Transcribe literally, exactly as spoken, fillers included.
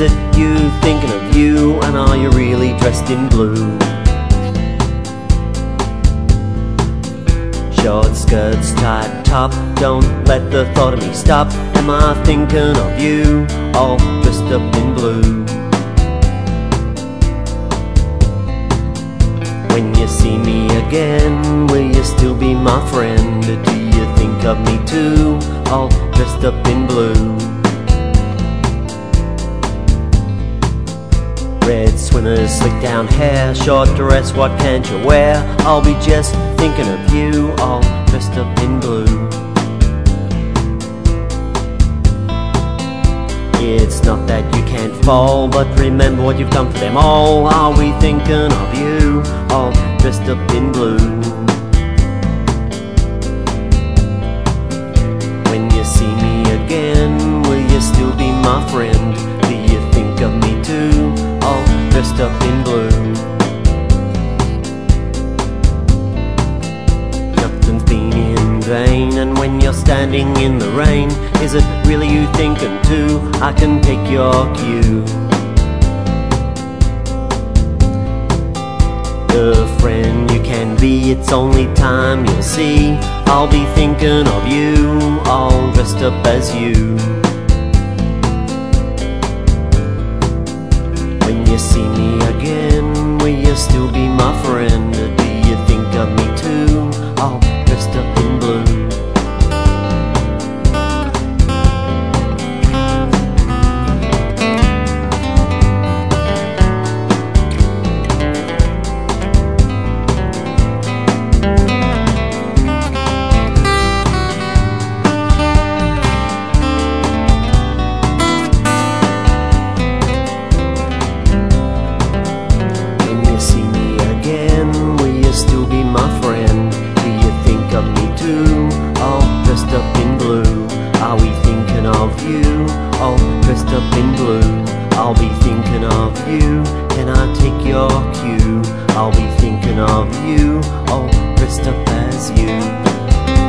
it you thinking of you, and are you really dressed in blue? Short skirts, tight top, don't let the thought of me stop. Am I thinking of you, all dressed up in blue? When you see me again, will you still be my friend? Or do you think of me too, all dressed up in blue? Red swimmers, slick down hair, short dress, what can't you wear? I'll be just thinking of you, all dressed up in blue. It's not that you can't fall, but remember what you've done for them all. Are we thinking of you, all dressed up in blue? When you see me again, will you still be my friend? Do you think of me too, all dressed up in blue? Nothing's been in vain, and when you're standing in the rain, is it really you thinking too? I can take your cue. The friend you can be, it's only time you'll see. I'll be thinking of you, all dressed up as you. When you see me again, will you still be my friend? Or do you think of me too, all dressed up in blue? Up in blue, are we thinking of you, all dressed up in blue? I'll be thinking of you, can I take your cue? I'll be thinking of you, all dressed up as you.